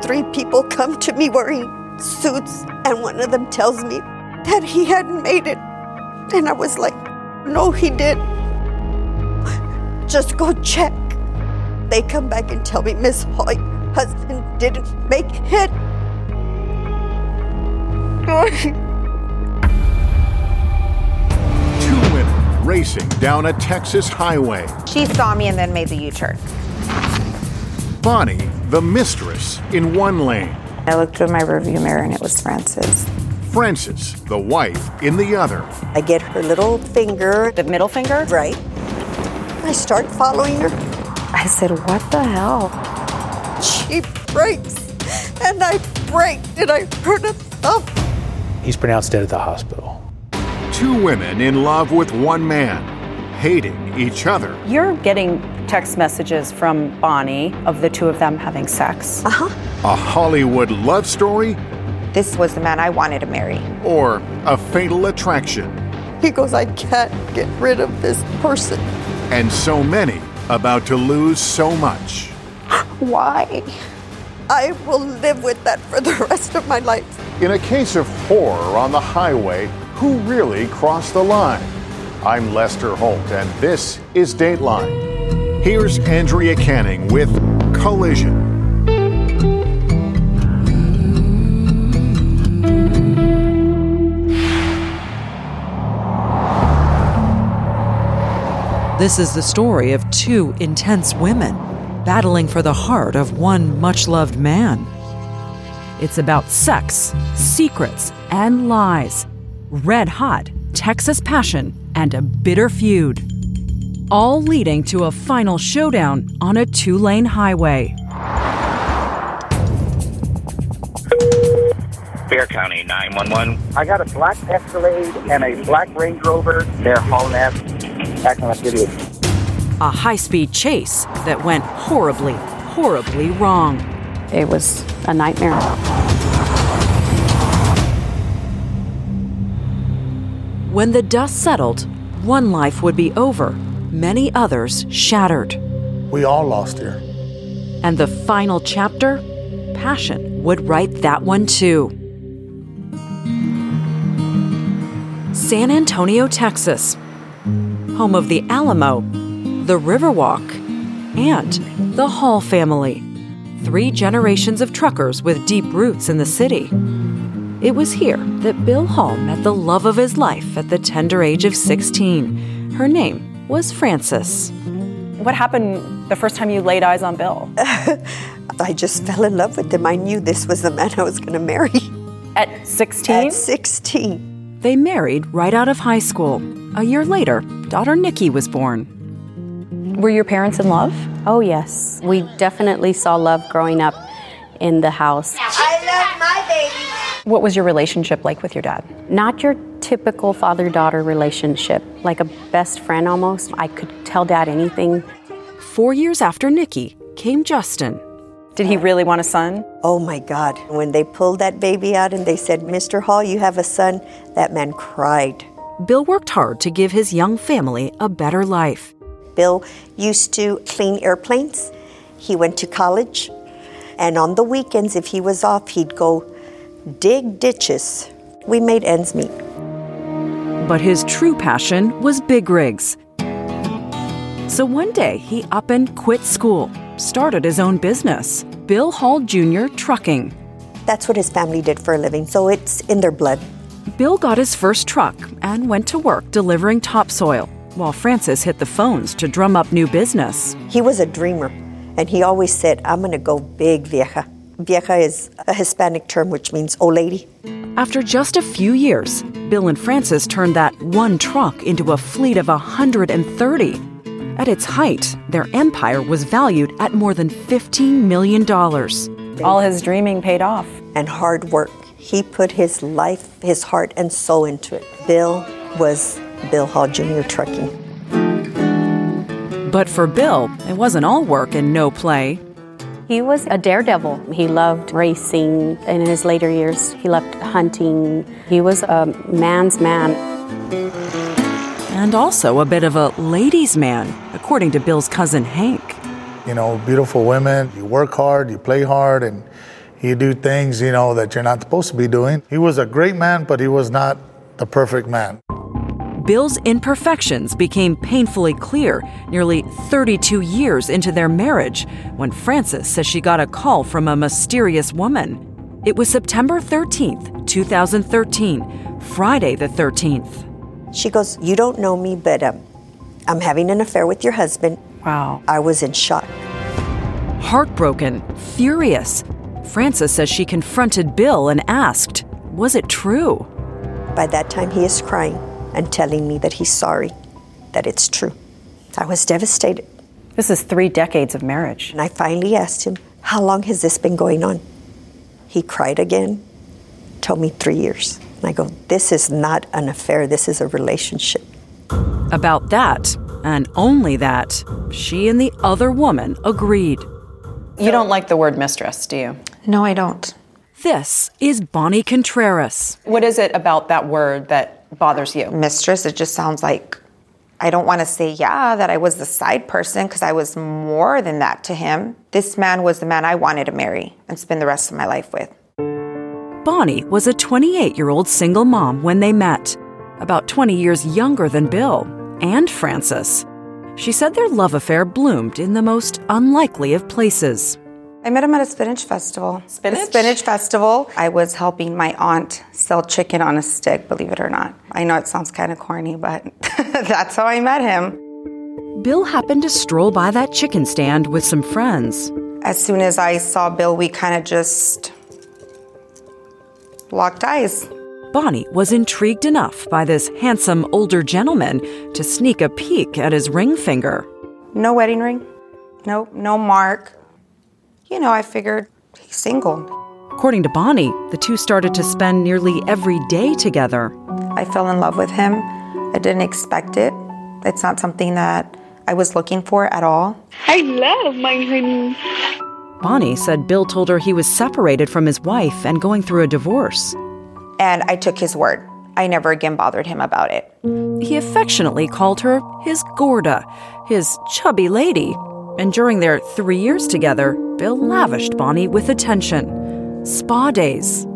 3 people come to me wearing suits, and one of them tells me that he hadn't made it. And I was like, no, he did. Just go check. They come back and tell me, Miss Hall, your husband didn't make it. Two women racing down a Texas highway. She saw me and then made the U-turn. Bonnie, the mistress, in one lane. I looked in my rearview mirror and it was Frances. Frances, the wife, in the other. I get her little finger. The middle finger? Right. I start following her. I said, what the hell? She brakes, and I braked, and I heard a thump. He's pronounced dead at the hospital. Two women in love with one man, hating each other. You're getting text messages from Bonnie of the two of them having sex. Uh-huh. A Hollywood love story This was the man I wanted to marry. or a fatal attraction. He goes, I can't get rid of this person. And so many about to lose so much. Why? I will live with that for the rest of my life. In a case of horror on the highway, who really crossed the line? I'm Lester Holt, and this is Dateline. Here's Andrea Canning with Collision. This is the story of two intense women battling for the heart of one much-loved man. It's about sex, secrets, and lies, red-hot Texas passion, and a bitter feud, all leading to a final showdown on a 2-lane highway. Bexar County 911. I got a black Escalade and a black Range Rover. They're hauling ass back on the city. A high-speed chase that went horribly, horribly wrong. It was a nightmare. When the dust settled, one life would be over, many others shattered. We all lost here. And the final chapter, passion would write that one too. San Antonio, Texas, home of the Alamo, the Riverwalk, and the Hall family. 3 generations of truckers with deep roots in the city. It was here that Bill Hall met the love of his life at the tender age of 16. Her name was Frances. What happened the first time you laid eyes on Bill? I just fell in love with him. I knew this was the man I was going to marry. At 16? At 16. They married right out of high school. A year later, daughter Nikki was born. Were your parents in love? Oh, yes. We definitely saw love growing up in the house. I love my baby. What was your relationship like with your dad? Not your typical father-daughter relationship, like a best friend almost. I could tell Dad anything. 4 years after Nikki came Justin. Did he really want a son? Oh my God. When they pulled that baby out and they said, Mr. Hall, you have a son, that man cried. Bill worked hard to give his young family a better life. Bill used to clean airplanes. He went to college. And on the weekends, if he was off, he'd go dig ditches. We made ends meet. But his true passion was big rigs. So one day, he up and quit school, started his own business, Bill Hall Jr. Trucking. That's what his family did for a living, so it's in their blood. Bill got his first truck and went to work delivering topsoil, while Frances hit the phones to drum up new business. He was a dreamer, and he always said, I'm going to go big, vieja. Vieja is a Hispanic term which means old lady. After just a few years, Bill and Frances turned that one truck into a fleet of 130. At its height, their empire was valued at more than $15 million. All his dreaming paid off. And hard work. He put his life, his heart, and soul into it. Bill was Bill Hall Jr. Trucking. But for Bill, it wasn't all work and no play. He was a daredevil. He loved racing. In his later years, he loved hunting. He was a man's man. And also a bit of a ladies' man, according to Bill's cousin Hank. You know, beautiful women, you work hard, you play hard, and You do things, that you're not supposed to be doing. He was a great man, but he was not the perfect man. Bill's imperfections became painfully clear nearly 32 years into their marriage when Frances says she got a call from a mysterious woman. It was September 13th, 2013, Friday the 13th. She goes, "You don't know me, but I'm having an affair with your husband." Wow. I was in shock. Heartbroken, furious, Frances says she confronted Bill and asked, was it true? By that time, he is crying and telling me that he's sorry, that it's true. I was devastated. This is 3 decades of marriage. And I finally asked him, "How long has this been going on?" He cried again, told me 3 years. And I go, "This is not an affair, this is a relationship." About that, and only that, she and the other woman agreed. You don't like the word mistress, do you? No, I don't. This is Bonnie Contreras. What is it about that word that bothers you? Mistress, it just sounds like, I don't want to say, that I was the side person, because I was more than that to him. This man was the man I wanted to marry and spend the rest of my life with. Bonnie was a 28-year-old single mom when they met, about 20 years younger than Bill and Frances. She said their love affair bloomed in the most unlikely of places. I met him at a spinach festival. Spinach? A spinach festival. I was helping my aunt sell chicken on a stick, believe it or not. I know it sounds kind of corny, but that's how I met him. Bill happened to stroll by that chicken stand with some friends. As soon as I saw Bill, we kind of just locked eyes. Bonnie was intrigued enough by this handsome older gentleman to sneak a peek at his ring finger. No wedding ring. Nope, no mark. I figured he's single. According to Bonnie, the two started to spend nearly every day together. I fell in love with him. I didn't expect it. It's not something that I was looking for at all. I love my honey. Bonnie said Bill told her he was separated from his wife and going through a divorce. And I took his word. I never again bothered him about it. He affectionately called her his Gorda, his chubby lady. And during their 3 years together, Bill lavished Bonnie with attention. Spa days,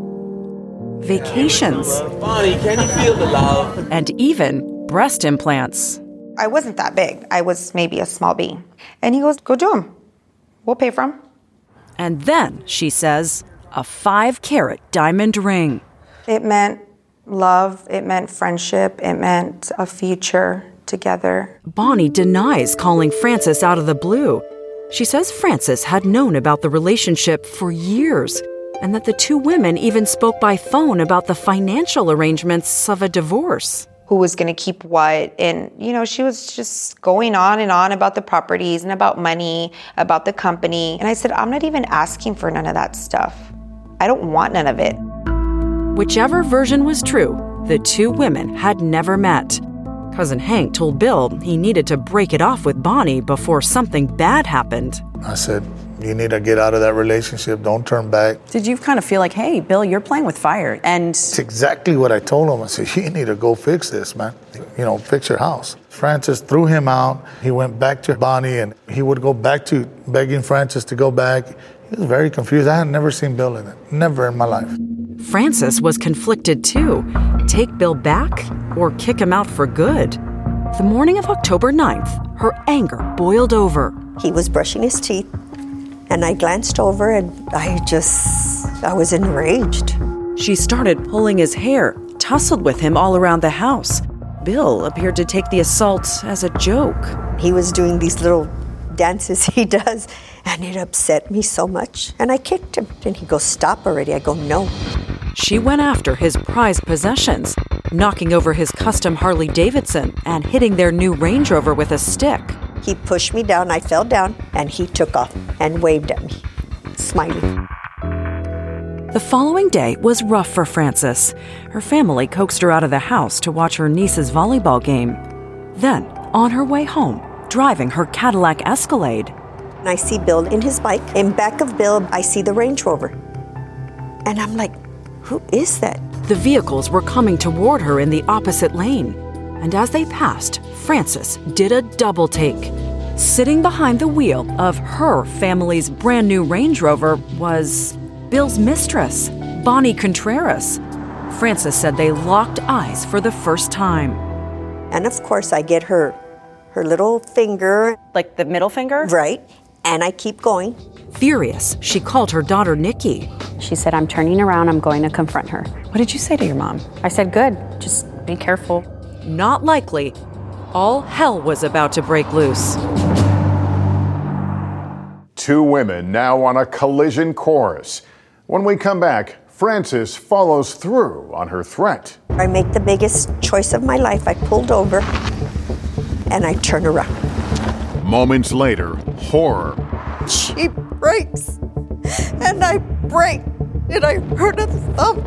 vacations, Bonnie, can you feel the love? And even breast implants. I wasn't that big. I was maybe a small B. And he goes, "Go do them. We'll pay for them." And then, she says, a 5-carat diamond ring. It meant love. It meant friendship. It meant a future together. Bonnie denies calling Frances out of the blue. She says Frances had known about the relationship for years and that the two women even spoke by phone about the financial arrangements of a divorce. Who was going to keep what? And, she was just going on and on about the properties and about money, about the company. And I said, I'm not even asking for none of that stuff. I don't want none of it. Whichever version was true, the two women had never met. Cousin Hank told Bill he needed to break it off with Bonnie before something bad happened. I said, you need to get out of that relationship. Don't turn back. Did you kind of feel like, hey, Bill, you're playing with fire? And it's exactly what I told him. I said, you need to go fix this, man. Fix your house. Frances threw him out. He went back to Bonnie, and he would go back to begging Frances to go back. He was very confused. I had never seen Bill in it. Never in my life. Frances was conflicted too. Take Bill back or kick him out for good? The morning of October 9th, her anger boiled over. He was brushing his teeth, and I glanced over, and I was enraged. She started pulling his hair, tussled with him all around the house. Bill appeared to take the assault as a joke. He was doing these little dances he does, and it upset me so much. And I kicked him, and he goes, "Stop already." I go, "No." She went after his prized possessions, knocking over his custom Harley Davidson and hitting their new Range Rover with a stick. He pushed me down, I fell down, and he took off and waved at me, smiling. The following day was rough for Frances. Her family coaxed her out of the house to watch her niece's volleyball game. Then, on her way home, driving her Cadillac Escalade, and I see Bill in his bike. In back of Bill, I see the Range Rover. And I'm like, who is that? The vehicles were coming toward her in the opposite lane. And as they passed, Frances did a double take. Sitting behind the wheel of her family's brand new Range Rover was Bill's mistress, Bonnie Contreras. Frances said they locked eyes for the first time. And of course, I get her little finger. Like the middle finger? Right. And I keep going. Furious, she called her daughter Nikki. She said, I'm turning around, I'm going to confront her. What did you say to your mom? I said, good, just be careful. Not likely. All hell was about to break loose. Two women now on a collision course. When we come back, Frances follows through on her threat. I make the biggest choice of my life. I pulled over and I turn around. Moments later, horror. She brakes and I brake and I heard a thump.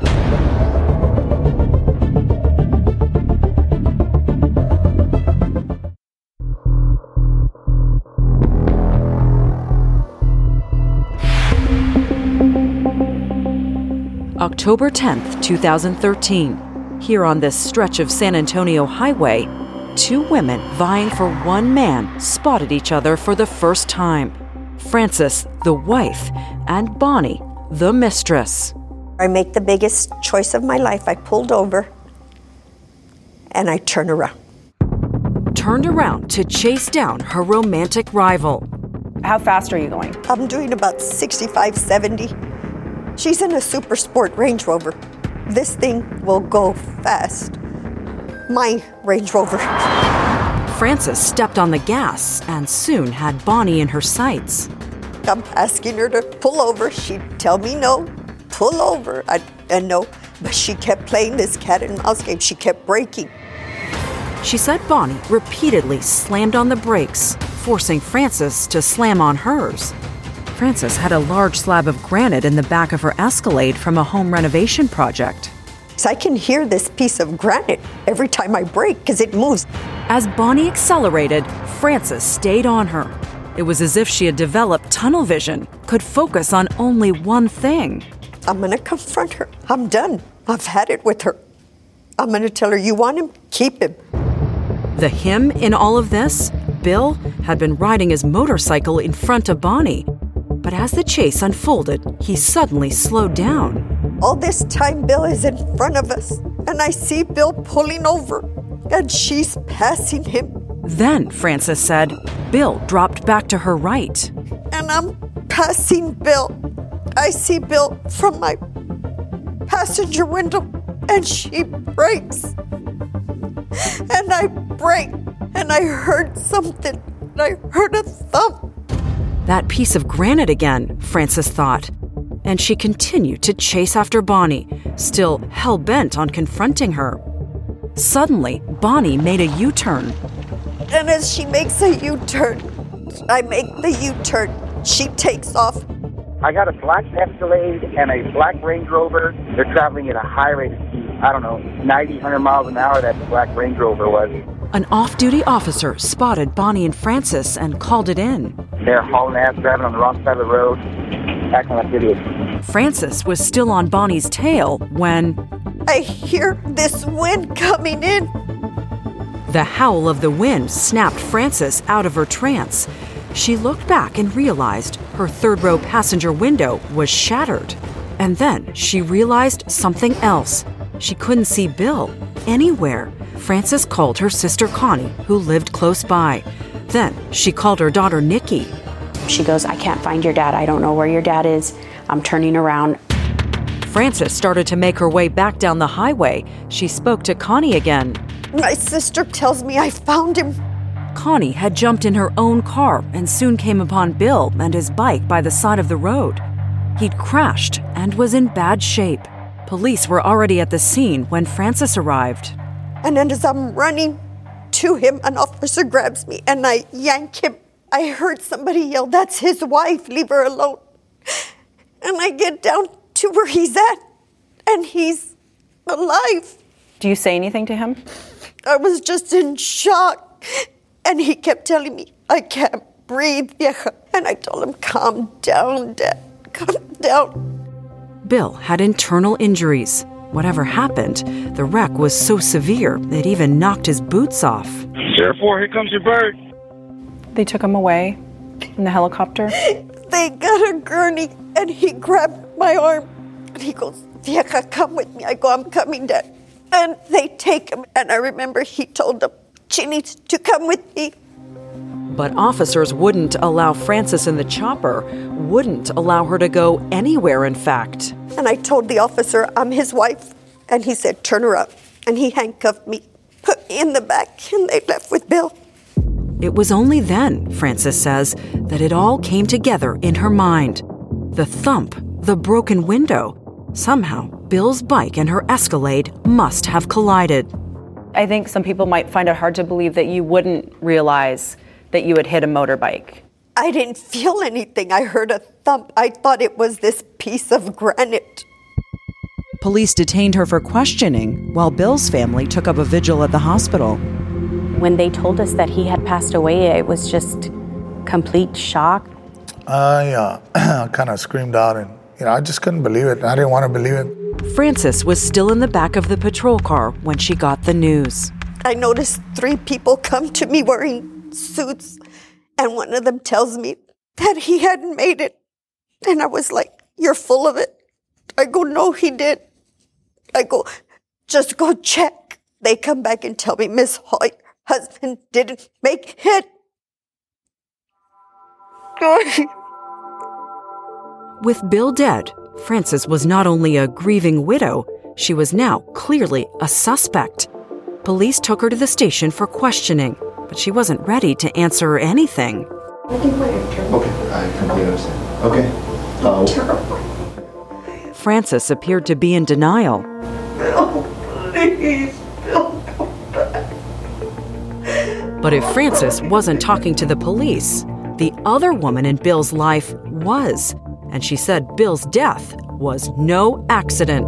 October 10th, 2013. Here on this stretch of San Antonio highway, two women vying for one man spotted each other for the first time. Frances, the wife, and Bonnie, the mistress. I make the biggest choice of my life. I pulled over and I turn around. Turned around to chase down her romantic rival. How fast are you going? I'm doing about 65, 70. She's in a super sport Range Rover. This thing will go fast. My Range Rover. Frances stepped on the gas and soon had Bonnie in her sights. I'm asking her to pull over. She'd tell me no, pull over. And no, but she kept playing this cat and mouse game. She kept braking. She said Bonnie repeatedly slammed on the brakes, forcing Frances to slam on hers. Frances had a large slab of granite in the back of her Escalade from a home renovation project. So I can hear this piece of granite every time I brake because it moves. As Bonnie accelerated, Frances stayed on her. It was as if she had developed tunnel vision, could focus on only one thing. I'm going to confront her. I'm done. I've had it with her. I'm going to tell her, you want him? Keep him. The him in all of this? Bill had been riding his motorcycle in front of Bonnie. But as the chase unfolded, he suddenly slowed down. All this time, Bill is in front of us, and I see Bill pulling over, and she's passing him. Then, Frances said, Bill dropped back to her right. And I'm passing Bill. I see Bill from my passenger window, and she brakes. And I brake, and I heard something. I heard a thump. That piece of granite again, Frances thought. And she continued to chase after Bonnie, still hell-bent on confronting her. Suddenly, Bonnie made a U-turn. And as she makes a U-turn, I make the U-turn. She takes off. I got a black Escalade and a black Range Rover. They're traveling at a high rate of speed. 90, 100 miles an hour that black Range Rover was. An off-duty officer spotted Bonnie and Frances and called it in. They're hauling ass, driving on the wrong side of the road, acting like idiots. Frances was still on Bonnie's tail when I hear this wind coming in. The howl of the wind snapped Frances out of her trance. She looked back and realized her third-row passenger window was shattered. And then she realized something else. She couldn't see Bill anywhere. Frances called her sister Connie, who lived close by. Then she called her daughter Nikki. She goes, I can't find your dad. I don't know where your dad is. I'm turning around. Frances started to make her way back down the highway. She spoke to Connie again. My sister tells me I found him. Connie had jumped in her own car and soon came upon Bill and his bike by the side of the road. He'd crashed and was in bad shape. Police were already at the scene when Frances arrived. And then as I'm running to him, an officer grabs me and I yank him. I heard somebody yell, that's his wife, leave her alone. And I get down to where he's at, and he's alive. Do you say anything to him? I was just in shock. And he kept telling me, I can't breathe, vieja. And I told him, calm down, Dad, calm down. Bill had internal injuries. Whatever happened, the wreck was so severe it even knocked his boots off. Sheriff 4, here comes your bird. They took him away in the helicopter? they got a gurney, and he grabbed my arm, and he goes, Vieja, come with me. I go, I'm coming, Dad. And they take him, and I remember he told them, she needs to come with me. But officers wouldn't allow Frances in the chopper, wouldn't allow her to go anywhere, in fact. And I told the officer, I'm his wife, and he said, turn her up. And he handcuffed me, put me in the back, and they left with Bill. It was only then, Frances says, that it all came together in her mind. The thump, the broken window. Somehow, Bill's bike and her Escalade must have collided. I think some people might find it hard to believe that you wouldn't realize that you had hit a motorbike. I didn't feel anything. I heard a thump. I thought it was this piece of granite. Police detained her for questioning while Bill's family took up a vigil at the hospital. When they told us that he had passed away, it was just complete shock. I kind of screamed out, and I just couldn't believe it. I didn't want to believe it. Frances was still in the back of the patrol car when she got the news. I noticed 3 people come to me wearing suits, and one of them tells me that he hadn't made it. And I was like, you're full of it. I go, no, he did. I go, just go check. They come back and tell me, Miss Hoy, husband didn't make it. With Bill dead, Frances was not only a grieving widow, she was now clearly a suspect. Police took her to the station for questioning, but she wasn't ready to answer anything. Okay, I completely understand. Okay. Frances appeared to be in denial. Bill, please, Bill, come back. But if Frances wasn't talking to the police, the other woman in Bill's life was. And she said Bill's death was no accident.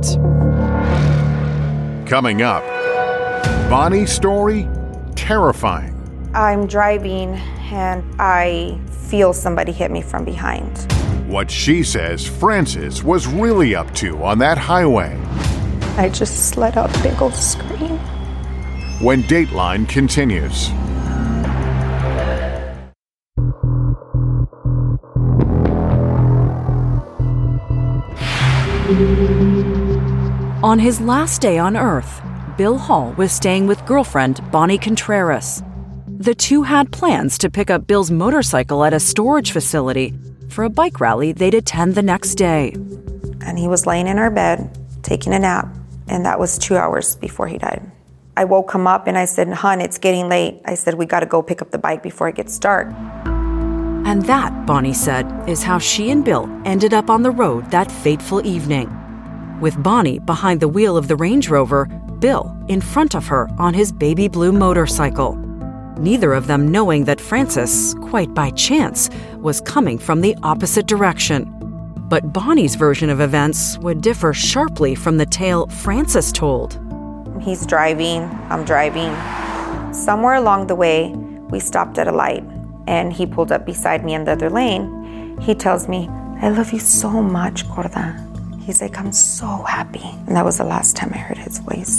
Coming up, Bonnie's story, terrifying. I'm driving and I feel somebody hit me from behind. What she says Frances was really up to on that highway. I just let out a big old scream. When Dateline continues. On his last day on Earth, Bill Hall was staying with girlfriend Bonnie Contreras. The two had plans to pick up Bill's motorcycle at a storage facility for a bike rally they'd attend the next day. And he was laying in our bed, taking a nap, and that was 2 hours before he died. I woke him up and I said, "Hon, it's getting late." I said, "We got to go pick up the bike before it gets dark." And that, Bonnie said, is how she and Bill ended up on the road that fateful evening. With Bonnie behind the wheel of the Range Rover, Bill in front of her on his baby blue motorcycle. Neither of them knowing that Frances, quite by chance, was coming from the opposite direction. But Bonnie's version of events would differ sharply from the tale Frances told. He's driving, I'm driving. Somewhere along the way, we stopped at a light, and he pulled up beside me in the other lane. He tells me, "I love you so much, Gorda." He's like, "I'm so happy." And that was the last time I heard his voice.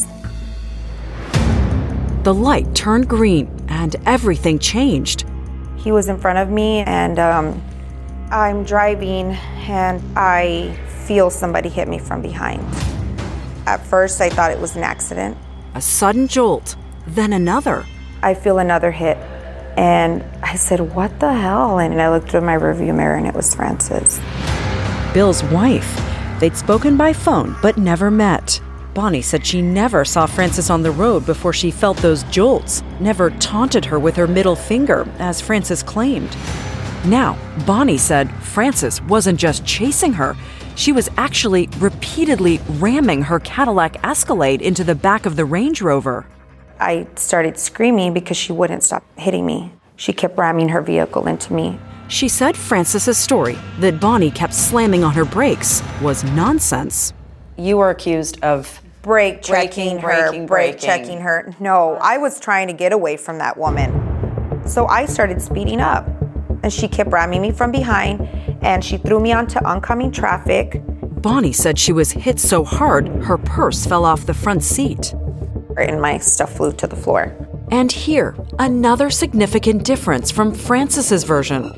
The light turned green, and everything changed. He was in front of me, and I'm driving, and I feel somebody hit me from behind. At first, I thought it was an accident. A sudden jolt, then another. I feel another hit, and I said, "What the hell?" And I looked in my rearview mirror, and it was Frances. Bill's wife. They'd spoken by phone, but never met. Bonnie said she never saw Frances on the road before she felt those jolts, never taunted her with her middle finger, as Frances claimed. Now, Bonnie said Frances wasn't just chasing her, she was actually repeatedly ramming her Cadillac Escalade into the back of the Range Rover. I started screaming because she wouldn't stop hitting me. She kept ramming her vehicle into me. She said Frances's story, that Bonnie kept slamming on her brakes, was nonsense. You were accused of brake checking her. No, I was trying to get away from that woman. So I started speeding up, and she kept ramming me from behind, and she threw me onto oncoming traffic. Bonnie said she was hit so hard, her purse fell off the front seat. And my stuff flew to the floor. And here, another significant difference from Frances's version.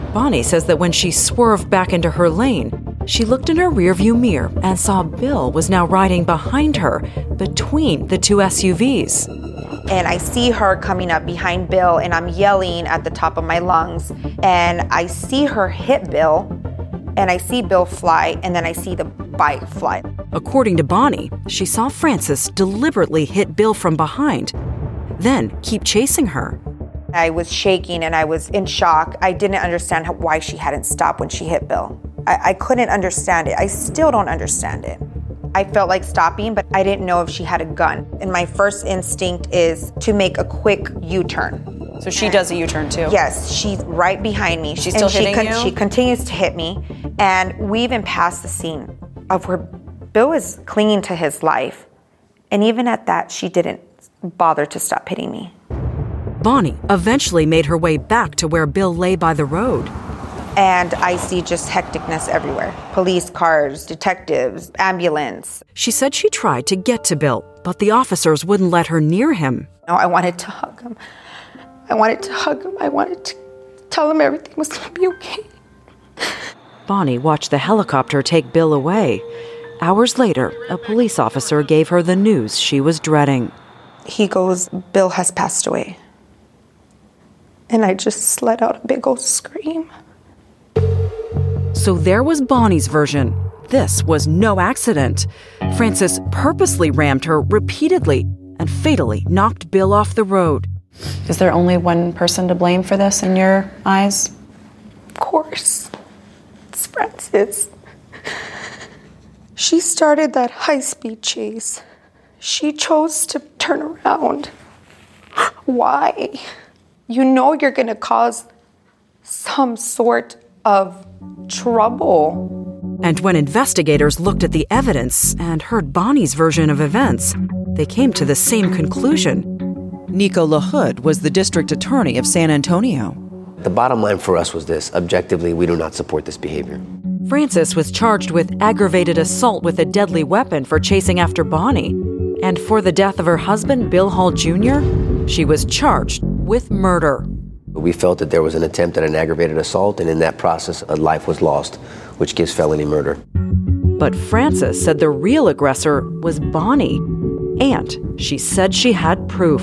Bonnie says that when she swerved back into her lane, she looked in her rearview mirror and saw Bill was now riding behind her between the two SUVs. And I see her coming up behind Bill, and I'm yelling at the top of my lungs. And I see her hit Bill, and I see Bill fly, and then I see the bike fly. According to Bonnie, she saw Frances deliberately hit Bill from behind, then keep chasing her. I was shaking and I was in shock. I didn't understand why she hadn't stopped when she hit Bill. I couldn't understand it. I still don't understand it. I felt like stopping, but I didn't know if she had a gun. And my first instinct is to make a quick U-turn. So she does a U-turn too? Yes, she's right behind me. She's still hitting you? She continues to hit me. And we even passed the scene of where Bill is clinging to his life. And even at that, she didn't bother to stop hitting me. Bonnie eventually made her way back to where Bill lay by the road. And I see just hecticness everywhere. Police cars, detectives, ambulance. She said she tried to get to Bill, but the officers wouldn't let her near him. No, I wanted to hug him. I wanted to tell him everything was going to be okay. Bonnie watched the helicopter take Bill away. Hours later, a police officer gave her the news she was dreading. He goes, Bill has passed away. And I just let out a big old scream. So there was Bonnie's version. This was no accident. Frances purposely rammed her repeatedly and fatally knocked Bill off the road. Is there only one person to blame for this in your eyes? Of course. It's Frances. She started that high-speed chase. She chose to turn around. Why? You know you're going to cause some sort of trouble. And when investigators looked at the evidence and heard Bonnie's version of events, they came to the same conclusion. Nico LaHood was the district attorney of San Antonio. The bottom line for us was this: objectively, we do not support this behavior. Frances was charged with aggravated assault with a deadly weapon for chasing after Bonnie. And for the death of her husband, Bill Hall Jr., she was charged with murder. We felt that there was an attempt at an aggravated assault, and in that process, a life was lost, which gives felony murder. But Frances said the real aggressor was Bonnie, and she said she had proof.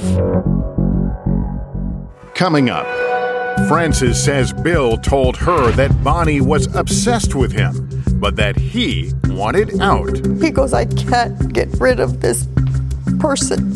Coming up, Frances says Bill told her that Bonnie was obsessed with him, but that he wanted out. He goes, I can't get rid of this person.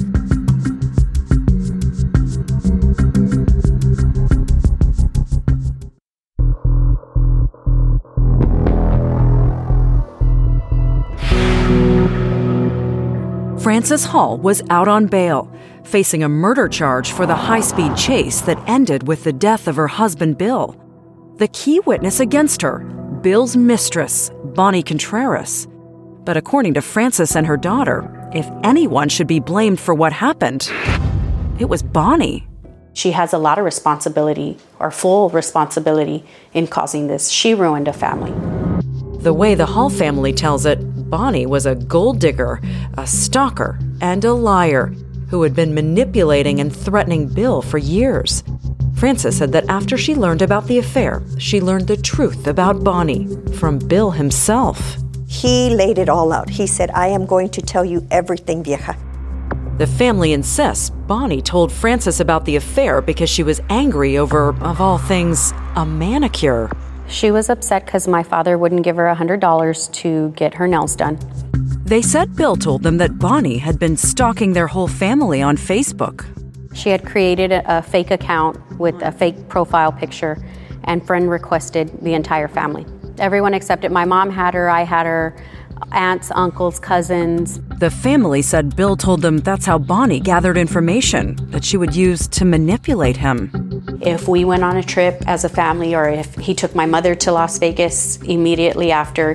Frances Hall was out on bail, facing a murder charge for the high-speed chase that ended with the death of her husband, Bill. The key witness against her, Bill's mistress, Bonnie Contreras. But according to Frances and her daughter, if anyone should be blamed for what happened, it was Bonnie. She has a lot of responsibility, or full responsibility, in causing this. She ruined a family. The way the Hall family tells it, Bonnie was a gold digger, a stalker, and a liar who had been manipulating and threatening Bill for years. Frances said that after she learned about the affair, she learned the truth about Bonnie from Bill himself. He laid it all out. He said, I am going to tell you everything, vieja. The family insists Bonnie told Frances about the affair because she was angry over, of all things, a manicure. She was upset because my father wouldn't give her $100 to get her nails done. They said Bill told them that Bonnie had been stalking their whole family on Facebook. She had created a fake account with a fake profile picture and friend requested the entire family. Everyone except it. My mom had her, I had her, aunts, uncles, cousins. The family said Bill told them that's how Bonnie gathered information that she would use to manipulate him. If we went on a trip as a family, or if he took my mother to Las Vegas immediately after,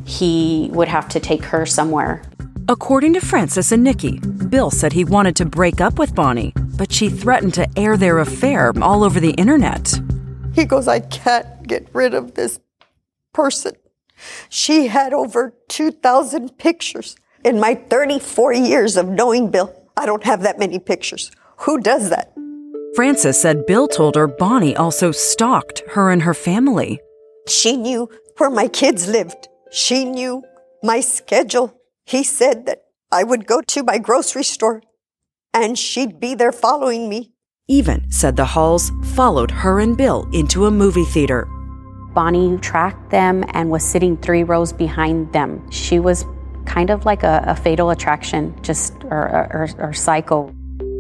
he would have to take her somewhere. According to Frances and Nikki, Bill said he wanted to break up with Bonnie, but she threatened to air their affair all over the internet. He goes, I can't get rid of this person. She had over 2,000 pictures. In my 34 years of knowing Bill, I don't have that many pictures. Who does that? Frances said Bill told her Bonnie also stalked her and her family. She knew where my kids lived. She knew my schedule. He said that I would go to my grocery store and she'd be there following me. Even said the Halls followed her and Bill into a movie theater. Bonnie tracked them and was sitting 3 rows behind them. She was kind of like a fatal attraction, or psycho.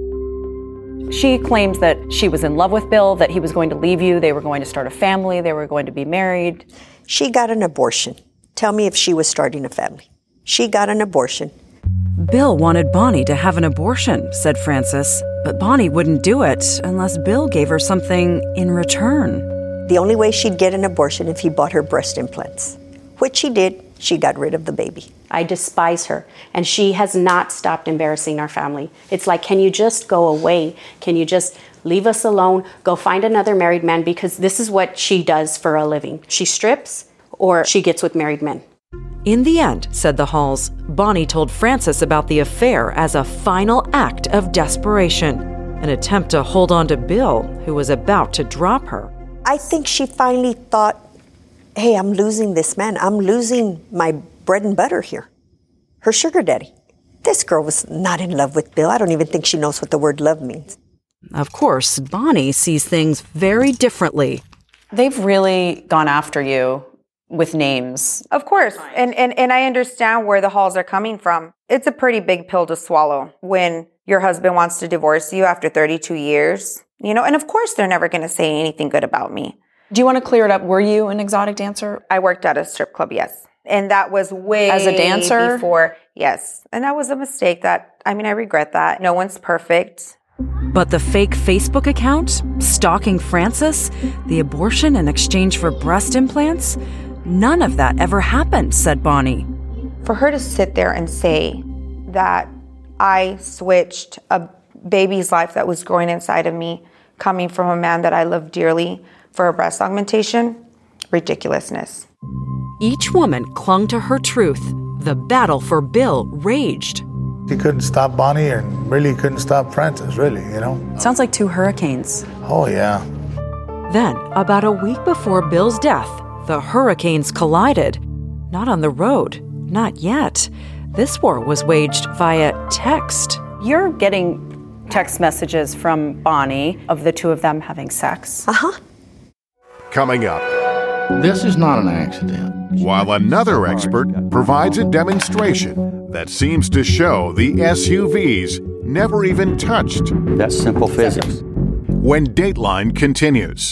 She claims that she was in love with Bill, that he was going to leave you, they were going to start a family, they were going to be married. She got an abortion. Tell me if she was starting a family. She got an abortion. Bill wanted Bonnie to have an abortion, said Frances, but Bonnie wouldn't do it unless Bill gave her something in return. The only way she'd get an abortion if he bought her breast implants, which he did. She got rid of the baby. I despise her, and she has not stopped embarrassing our family. It's like, can you just go away? Can you just leave us alone? Go find another married man, because this is what she does for a living. She strips or she gets with married men. In the end, said the Halls, Bonnie told Frances about the affair as a final act of desperation, an attempt to hold on to Bill, who was about to drop her. I think she finally thought, hey, I'm losing this man. I'm losing my bread and butter here. Her sugar daddy. This girl was not in love with Bill. I don't even think she knows what the word love means. Of course, Bonnie sees things very differently. They've really gone after you with names. Of course. And I understand where the Halls are coming from. It's a pretty big pill to swallow when your husband wants to divorce you after 32 years. You know, and of course they're never going to say anything good about me. Do you want to clear it up? Were you an exotic dancer? I worked at a strip club, yes. And that was way as a dancer before. Yes. And that was a mistake I regret that. No one's perfect. But the fake Facebook account, stalking Frances, the abortion in exchange for breast implants, none of that ever happened, said Bonnie. For her to sit there and say that I switched a baby's life that was growing inside of me, coming from a man that I love dearly, for a breast augmentation, ridiculousness. Each woman clung to her truth. The battle for Bill raged. He couldn't stop Bonnie and really couldn't stop Frances, really, you know? Sounds like 2 hurricanes. Oh, yeah. Then, about a week before Bill's death, the hurricanes collided. Not on the road, not yet. This war was waged via text. You're getting text messages from Bonnie of the 2 of them having sex. Uh-huh. Coming up. This is not an accident. While another expert provides a demonstration that seems to show the SUVs never even touched. That's simple physics. When Dateline continues.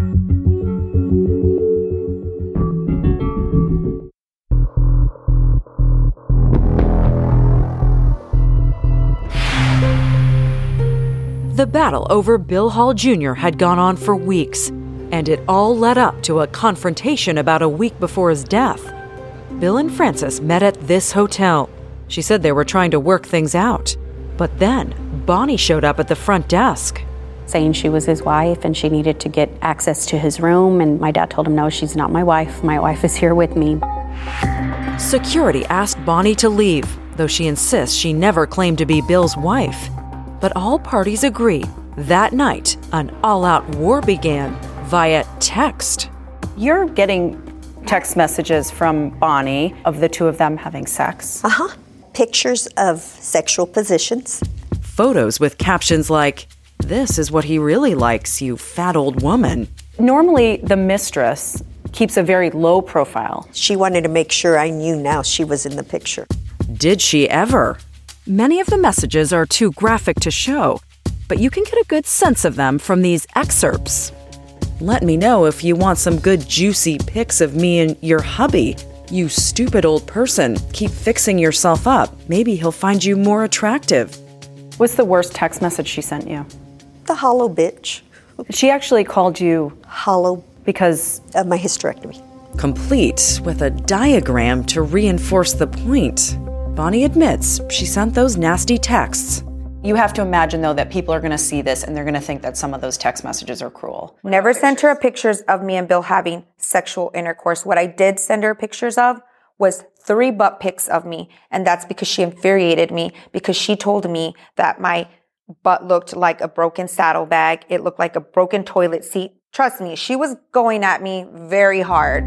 The battle over Bill Hall Jr. had gone on for weeks, and it all led up to a confrontation about a week before his death. Bill and Frances met at this hotel. She said they were trying to work things out. But then, Bonnie showed up at the front desk. Saying she was his wife and she needed to get access to his room, and my dad told him, no, she's not my wife. My wife is here with me. Security asked Bonnie to leave, though she insists she never claimed to be Bill's wife. But all parties agree. That night, an all-out war began via text. You're getting text messages from Bonnie of the 2 of them having sex. Uh-huh. Pictures of sexual positions. Photos with captions like, "This is what he really likes, you fat old woman." Normally, the mistress keeps a very low profile. She wanted to make sure I knew now she was in the picture. Did she ever? Many of the messages are too graphic to show, but you can get a good sense of them from these excerpts. Let me know if you want some good juicy pics of me and your hubby. You stupid old person, keep fixing yourself up. Maybe he'll find you more attractive. What's the worst text message she sent you? The hollow bitch. She actually called you hollow because of my hysterectomy. Complete with a diagram to reinforce the point. Bonnie admits she sent those nasty texts. You have to imagine, though, that people are going to see this and they're going to think that some of those text messages are cruel. Never sent her pictures of me and Bill having sexual intercourse. What I did send her pictures of was 3 butt pics of me. And that's because she infuriated me, because she told me that my butt looked like a broken saddlebag. It looked like a broken toilet seat. Trust me, she was going at me very hard.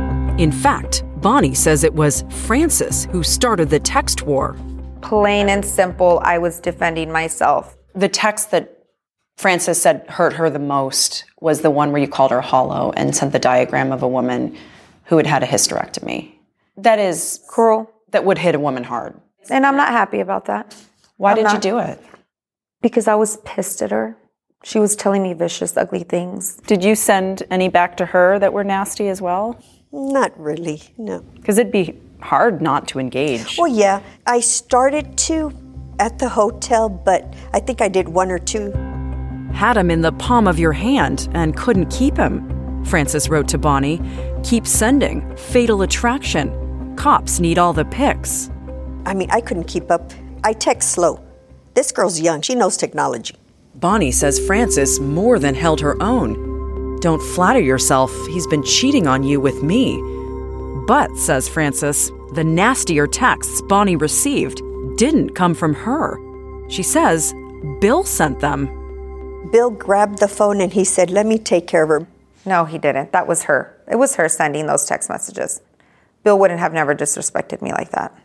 In fact, Bonnie says it was Frances who started the text war. Plain and simple, I was defending myself. The text that Frances said hurt her the most was the one where you called her hollow and sent the diagram of a woman who had had a hysterectomy. That is cruel. That would hit a woman hard. And I'm not happy about that. Why did you do it? Because I was pissed at her. She was telling me vicious, ugly things. Did you send any back to her that were nasty as well? Not really, no. Because it'd be hard not to engage. Well, yeah, I started to at the hotel, but I think I did one or two. Had him in the palm of your hand and couldn't keep him, Frances wrote to Bonnie. Keep sending. Fatal attraction. Cops need all the pics. I mean, I couldn't keep up. I text slow. This girl's young. She knows technology. Bonnie says Frances more than held her own. Don't flatter yourself. He's been cheating on you with me. But, says Frances, the nastier texts Bonnie received didn't come from her. She says Bill sent them. Bill grabbed the phone and he said, let me take care of her. No, he didn't. That was her. It was her sending those text messages. Bill wouldn't have never disrespected me like that.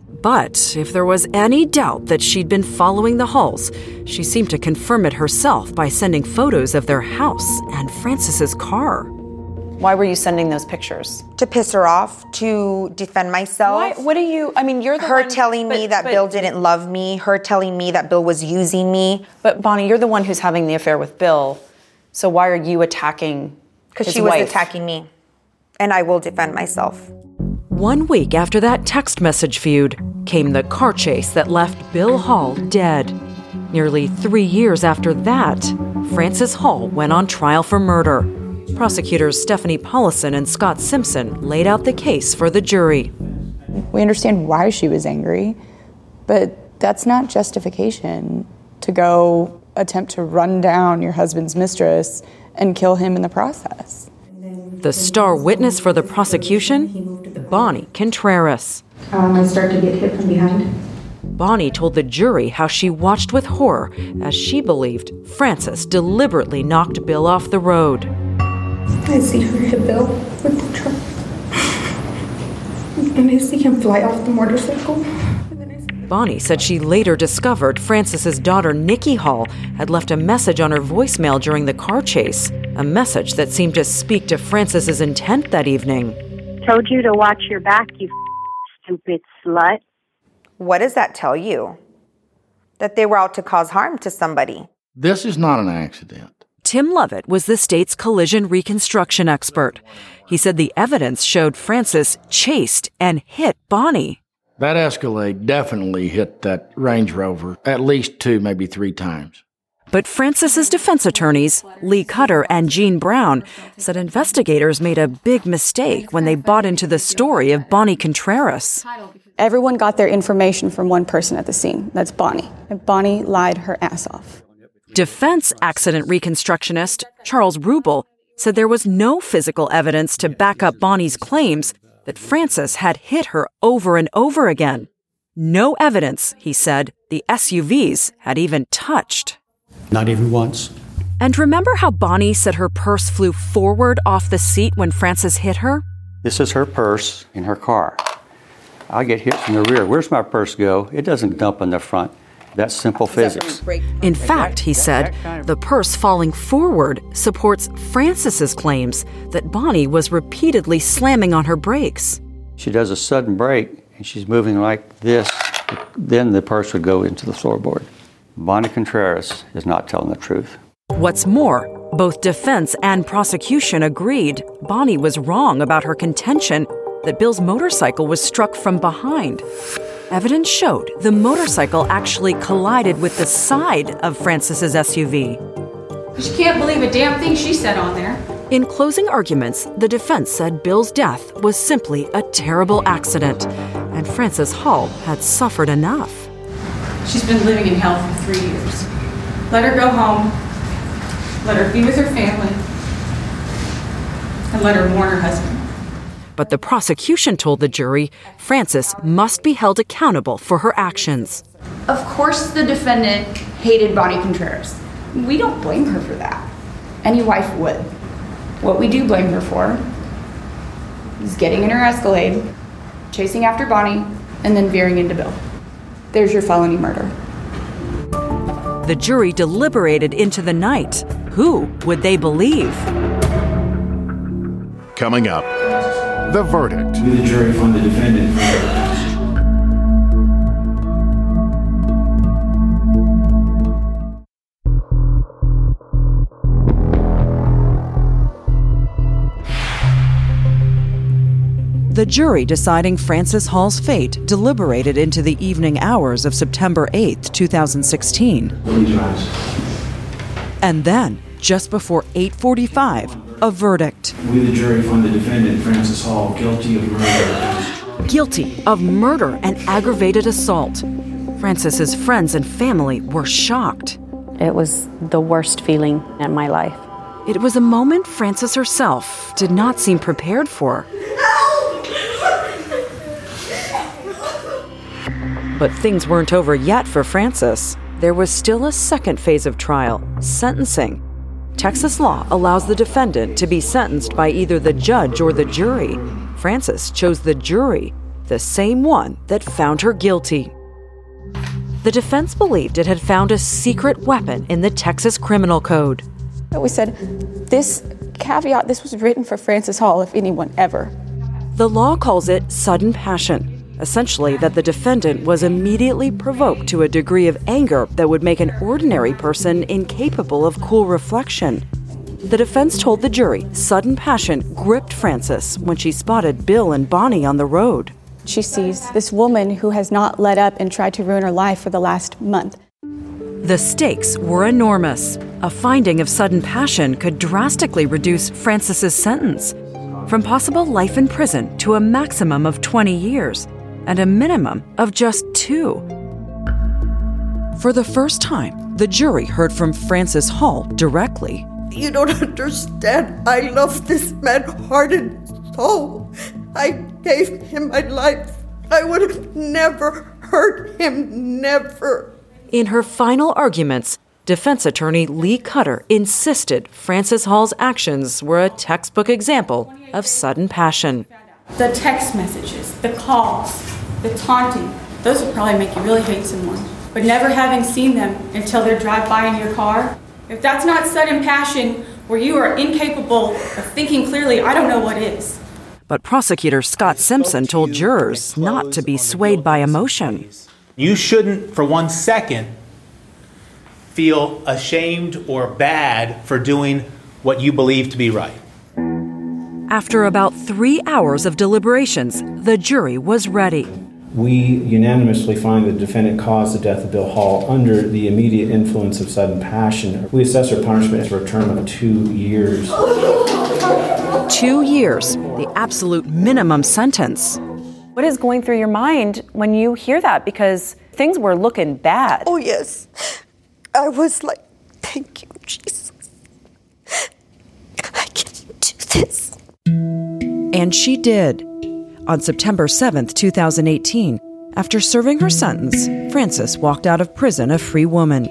But if there was any doubt that she'd been following the Halls, she seemed to confirm it herself by sending photos of their house and Frances's car. Why were you sending those pictures? To piss her off, to defend myself. Why? What do you, I mean, you're the her one... telling me that Bill didn't love me, her telling me that Bill was using me. But Bonnie, you're the one who's having the affair with Bill, so why are you attacking his wife? Because she was attacking me, and I will defend myself. 1 week after that text message feud came the car chase that left Bill Hall dead. Nearly 3 years after that, Frances Hall went on trial for murder. Prosecutors Stephanie Paulison and Scott Simpson laid out the case for the jury. We understand why she was angry, but that's not justification to go attempt to run down your husband's mistress and kill him in the process. The star witness for the prosecution, Bonnie Contreras. I start to get hit from behind. Bonnie told the jury how she watched with horror as she believed Frances deliberately knocked Bill off the road. I see her hit Bill with the truck. And I see him fly off the motorcycle. Bonnie said she later discovered Frances's daughter, Nikki Hall, had left a message on her voicemail during the car chase, a message that seemed to speak to Frances's intent that evening. Told you to watch your back, you stupid slut. What does that tell you? That they were out to cause harm to somebody. This is not an accident. Tim Lovett was the state's collision reconstruction expert. He said the evidence showed Frances chased and hit Bonnie. That Escalade definitely hit that Range Rover at least 2, maybe 3 times. But Frances's defense attorneys, Lee Cutter and Jean Brown, said investigators made a big mistake when they bought into the story of Bonnie Contreras. Everyone got their information from one person at the scene. That's Bonnie. And Bonnie lied her ass off. Defense accident reconstructionist Charles Rubel said there was no physical evidence to back up Bonnie's claims that Frances had hit her over and over again. No evidence, he said, the SUVs had even touched. Not even once. And remember how Bonnie said her purse flew forward off the seat when Frances hit her? This is her purse in her car. I get hit from the rear. Where's my purse go? It doesn't dump in the front. That's simple physics. In fact, he said, the purse falling forward supports Frances's claims that Bonnie was repeatedly slamming on her brakes. She does a sudden brake and she's moving like this, then the purse would go into the floorboard. Bonnie Contreras is not telling the truth. What's more, both defense and prosecution agreed Bonnie was wrong about her contention that Bill's motorcycle was struck from behind. Evidence showed the motorcycle actually collided with the side of Frances's SUV. She can't believe a damn thing she said on there. In closing arguments, the defense said Bill's death was simply a terrible accident, and Frances Hall had suffered enough. She's been living in hell for 3 years. Let her go home. Let her be with her family. And let her mourn her husband. But the prosecution told the jury Frances must be held accountable for her actions. Of course the defendant hated Bonnie Contreras. We don't blame her for that. Any wife would. What we do blame her for is getting in her Escalade, chasing after Bonnie, and then veering into Bill. There's your felony murder. The jury deliberated into the night. Who would they believe? Coming up, the verdict. We, the jury, find the defendant. The jury deciding Frances Hall's fate deliberated into the evening hours of September 8th, 2016. And then, just before 8:45, a verdict. We, the jury, find the defendant, Frances Hall, guilty of murder. Guilty of murder and aggravated assault. Frances's friends and family were shocked. It was the worst feeling in my life. It was a moment Frances herself did not seem prepared for. But things weren't over yet for Frances. There was still a second phase of trial, sentencing. Texas law allows the defendant to be sentenced by either the judge or the jury. Frances chose the jury, the same one that found her guilty. The defense believed it had found a secret weapon in the Texas Criminal Code. We said, this caveat, this was written for Frances Hall, if anyone ever. The law calls it sudden passion. Essentially, that the defendant was immediately provoked to a degree of anger that would make an ordinary person incapable of cool reflection. The defense told the jury sudden passion gripped Frances when she spotted Bill and Bonnie on the road. She sees this woman who has not let up and tried to ruin her life for the last month. The stakes were enormous. A finding of sudden passion could drastically reduce Frances's sentence, from possible life in prison to a maximum of 20 years. And a minimum of just 2. For the first time, the jury heard from Frances Hall directly. You don't understand. I love this man heart and soul. I gave him my life. I would have never hurt him, never. In her final arguments, defense attorney Lee Cutter insisted Frances Hall's actions were a textbook example of sudden passion. The text messages, the calls, the taunting, those would probably make you really hate someone. But never having seen them until they drive by in your car, if that's not sudden passion where you are incapable of thinking clearly, I don't know what is. But prosecutor Scott Simpson told jurors not to be swayed by emotion. You shouldn't, for 1 second, feel ashamed or bad for doing what you believe to be right. After about 3 hours of deliberations, the jury was ready. We unanimously find the defendant caused the death of Bill Hall under the immediate influence of sudden passion. We assess her punishment for a term of 2 years. 2 years, the absolute minimum sentence. What is going through your mind when you hear that? Because things were looking bad. Oh, yes. I was like, thank you, Jesus. I can do this. And she did. On September 7th, 2018, after serving her sentence, Frances walked out of prison a free woman.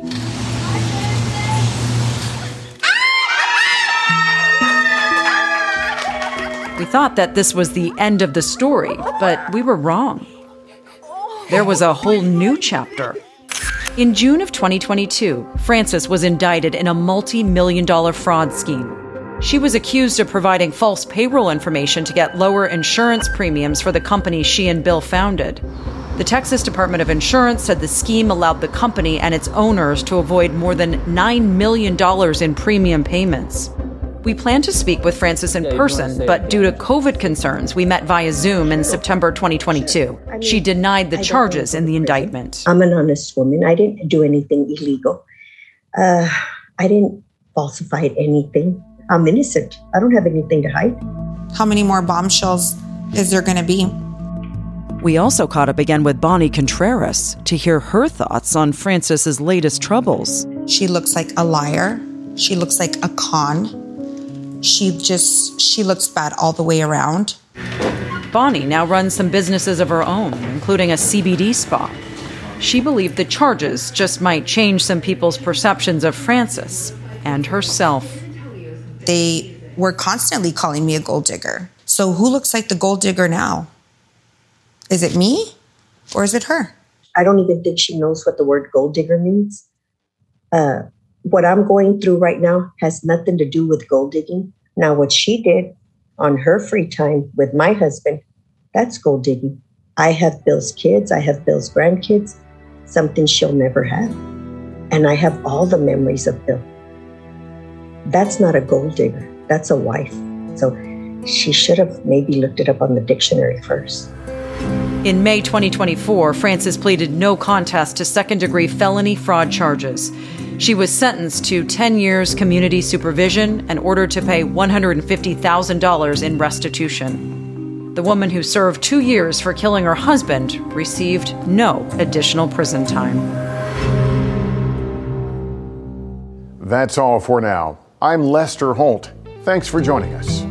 We thought that this was the end of the story, but we were wrong. There was a whole new chapter. In June of 2022, Frances was indicted in a multi-million-dollar fraud scheme. She was accused of providing false payroll information to get lower insurance premiums for the company she and Bill founded. The Texas Department of Insurance said the scheme allowed the company and its owners to avoid more than $9 million in premium payments. We planned to speak with Frances in person, but due to COVID concerns, we met via Zoom in September 2022. She denied the charges in the indictment. I'm an honest woman. I didn't do anything illegal. I didn't falsify anything. I'm innocent. I don't have anything to hide. How many more bombshells is there going to be? We also caught up again with Bonnie Contreras to hear her thoughts on Frances's latest troubles. She looks like a liar. She looks like a con. She looks bad all the way around. Bonnie now runs some businesses of her own, including a CBD spa. She believed the charges just might change some people's perceptions of Frances and herself. They were constantly calling me a gold digger. So who looks like the gold digger now? Is it me or is it her? I don't even think she knows what the word gold digger means. What I'm going through right now has nothing to do with gold digging. Now, what she did on her free time with my husband, that's gold digging. I have Bill's kids. I have Bill's grandkids, something she'll never have. And I have all the memories of Bill. That's not a gold digger. That's a wife. So she should have maybe looked it up on the dictionary first. In May 2024, Frances pleaded no contest to second-degree felony fraud charges. She was sentenced to 10 years community supervision and ordered to pay $150,000 in restitution. The woman who served 2 years for killing her husband received no additional prison time. That's all for now. I'm Lester Holt. Thanks for joining us.